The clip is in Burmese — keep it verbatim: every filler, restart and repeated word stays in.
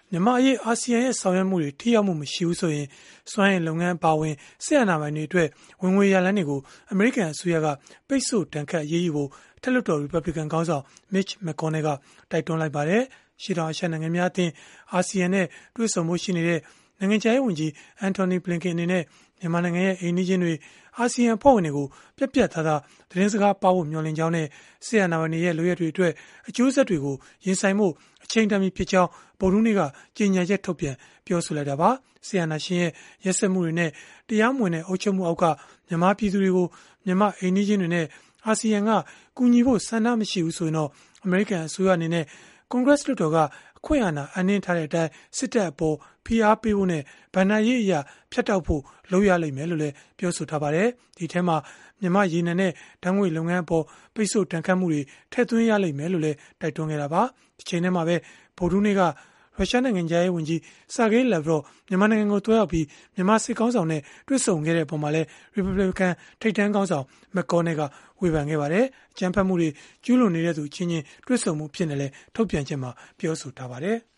မြန်မာအရေးအာဆီယံရဲ့ဆောင်ရွက်မှုတွေထိရောက်မှုမရှိဘူးဆိုရင်စွမ်းအင်လုပ်ငန်းပါဝင်ဆက်အနာပိုင်တွေအတွက်ဝင်ငွေရလန်းတွေကိုအမေရိကန်အစိုးရကပိတ်ဆို့တန်ခတ်ရေးယူဖို့ထက်လွှတ်တော် Republican ခေါင်းဆောင် Mitch McConnell ကတိုက်တွန်းလိုက်ပါတယ်။ရှေ့တောင်အာရှနိုင်ငံများအသင်းအာဆီယံနဲ့တွေ့ဆုံမှုရှိနေတဲ့နိုင်ငံခြားရေးဝန်ကြီး Antony Blinken အနေနဲ့မြန်မာနိုင်ငံရဲ့အိမ်နီးချင်းတွေအာဆီယံအဖွဲ့ဝင်တွေကိုပြက်ပြက်သားသားသတင်းစကားပါဖို့မျှော်လင့်ကြောင်းနဲ့ဆီယနာဝန်ရဲ့လိုရက်တွေအတွက်အကျိုးဆက်တွေကိုရင်ဆိုင်မှုအချိန်တန်ပြီဖြစ်ကြောင်းဗုဒ္ဓဟူးနေ့ကကြေညာချက်ထုတ်ပြန်ပြောဆိုလိုက်တာပါဆီယနာရှင်ရဲ့ရက်စက်မှုတွေနဲ့တရားမဝင်တဲ့အုပ်ချုပ်မှုအောက်ကမြန်မာပြည်သူတွေကိုမြန်မာအိမ်နီးချင်းတွေနဲ့အာဆီယံကကူညီဖို့ဆန္ဒမရှိဘူးဆိုရင်တော့အမေရိကန်အစိုးရအနေနဲ့ကွန်ဂရက်လွှတ်တော်ကအခွင့်အာဏာအနှင်းထားတဲ့အတိုင်းစစ်တပ်အပေါ်ဖိအားပေးဖို့နဲ့ဗဏ္ဍာရေးအရာဖျက်တောက်ဖို့လုပ်ရလိမ့်မယ်လို့လည်းပြောဆိုထားပါတယ်။ဒီထဲမှာမြန်မာရေနံနဲ့ဓာတ်ငွေလုပ်ငန်းအပေါ်ပိတ်ဆို့တန်ခတ်မှုတွေထည့်သွင်းရလိမ့်မယ်လို့လည်းတိုက်တွန်းခဲ့တာပါ။ဒီချိန်ထဲမှာပဲဗုဒ္ဓဟူးနေ့ကရုရှားနိုင်ငံသားရေးဝန်ကြီးဆာဂေးလက်ဗရော့မြန်မာနိုင်ငံကိုတွားရောက်ပြီးမြန်မာစစ်ကောင်းဆောင်နဲ့တွေ့ဆုံခဲ့တဲ့ပုံမှာလည်း Republican ထိပ်တန်းကောင်းဆောင် McConnell ကဝေဖန်ခဲ့ပါတယ်။အကြမ်းဖက်မှုတွေကျူးလွန်နေတဲ့သူချင်းချင်းတွေ့ဆုံမှုဖြစ်နေလဲထုတ်ပြန်ချက်မှာပြောဆိုထားပါတယ်။